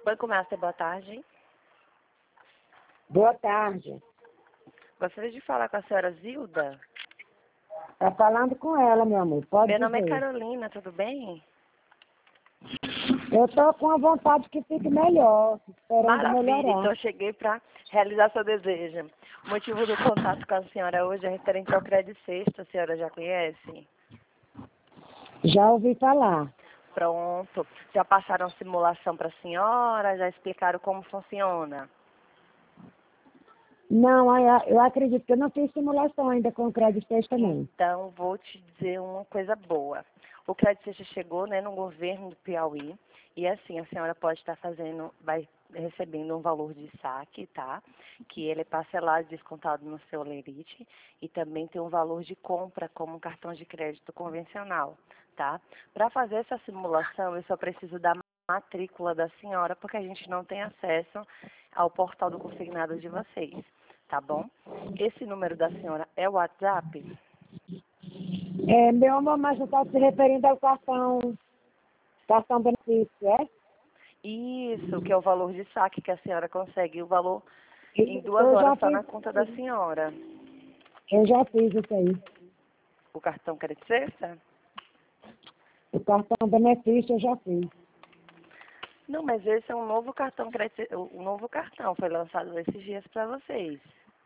Banco Master, boa tarde. Boa tarde. Gostaria de falar com a senhora Zilda. Tá falando com ela, meu amor. Pode Meu nome é dizer. Carolina, tudo bem? Eu tô com a vontade que fique melhor, esperando Maravilha, melhorar. então eu cheguei para realizar seu desejo. O motivo do contato com a senhora hoje é referente ao Crédito Sexta, a senhora já conhece? Já ouvi falar. Pronto. Já passaram simulação para a senhora? Já explicaram como funciona? Não, eu acredito que eu não fiz simulação ainda com o Crédito Sexta, não. Então, vou te dizer uma coisa boa. O Crédito Sexta chegou, né, no governo do Piauí, e assim, a senhora pode estar vai recebendo um valor de saque, tá? Que ele é parcelado, descontado no seu lerite, e também tem um valor de compra, como um cartão de crédito convencional, tá? Para fazer essa simulação, eu só preciso da matrícula da senhora, porque a gente não tem acesso ao portal do consignado de vocês, tá bom? Esse número da senhora é o WhatsApp? Meu amor, mas você está se referindo ao cartão benefício, é? Isso, que é o valor de saque que a senhora consegue, o valor em 2 Eu já horas está na fiz, conta da senhora. eu já fiz isso aí. O cartão Crédito Sexta? O cartão benefício eu já fiz. Não, mas esse é um novo cartão Crédito, um novo cartão, foi lançado esses dias para vocês.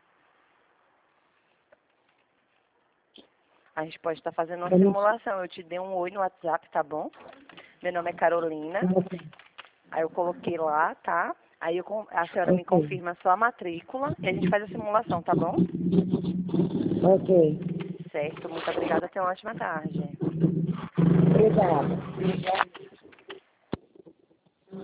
A gente pode estar fazendo uma simulação. Eu te dei um oi no WhatsApp, tá bom? Meu nome é Carolina. Aí eu coloquei lá, tá? Aí a senhora me confirma a sua matrícula e a gente faz a simulação, tá bom? Ok. Certo, muito obrigada. Tenha uma ótima tarde. Obrigada.